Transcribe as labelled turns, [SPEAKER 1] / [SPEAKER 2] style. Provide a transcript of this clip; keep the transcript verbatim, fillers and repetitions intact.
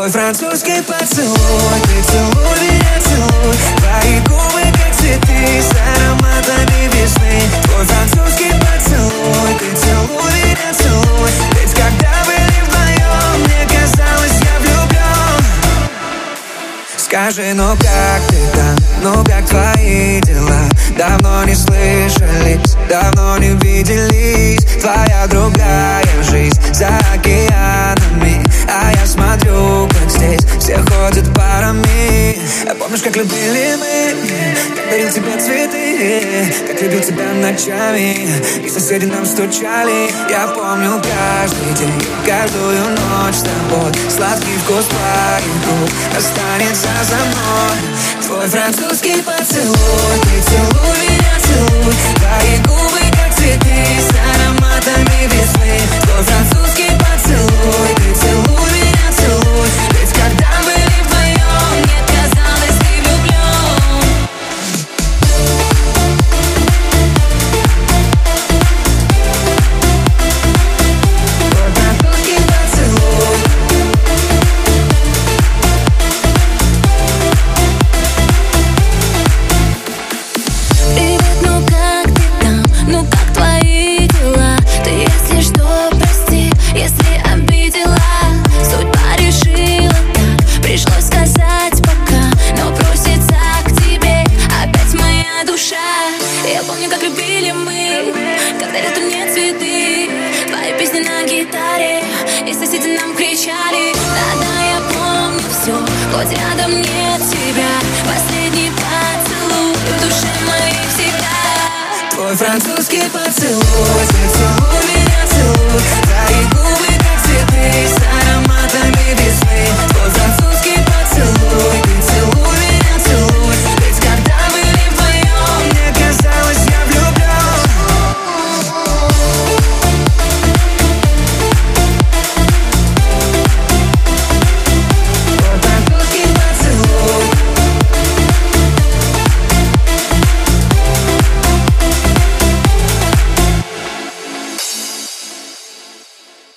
[SPEAKER 1] Твой французский поцелуй, ты целуй меня, целуй. Твои губы как цветы с ароматами весны. Твой французский поцелуй, ты целуй меня, целуй. Ведь когда были вдвоем, мне казалось, я влюблен. Скажи, ну как ты там, ну как твои дела? Давно не слышались, давно не виделись. Твоя другая жизнь за океанами, а я смотрю, как здесь все ходят парами. А помнишь, как любили мы, как дарил тебе цветы, как любил тебя ночами, и соседи нам стучали. Я помню каждый день, каждую ночь с тобой. Сладкий вкус твоих губ останется за мной. Твой французский поцелуй, ты целуй меня, целуй. Твои губы как цветы с ароматами весны. Твой французский поцелуй, ты целуй меня, целуй. Ведь когда были вдвоем, мне казалось, ты влюблен. Твой французский поцелуй.
[SPEAKER 2] Привет, ну как ты там? Ну как твои дела? Ты, если что, прости, если обидела. Судьба решила так, пришлось сказать пока. Но просится к тебе опять моя душа. Я помню, как любили мы, когда летом мне цветы. Твои песни на гитаре, и соседи нам кричали. Да-да, я помню все, хоть рядом нет тебя. Последний поцелуй в душе моей всегда.
[SPEAKER 1] Твой французский поцелуй,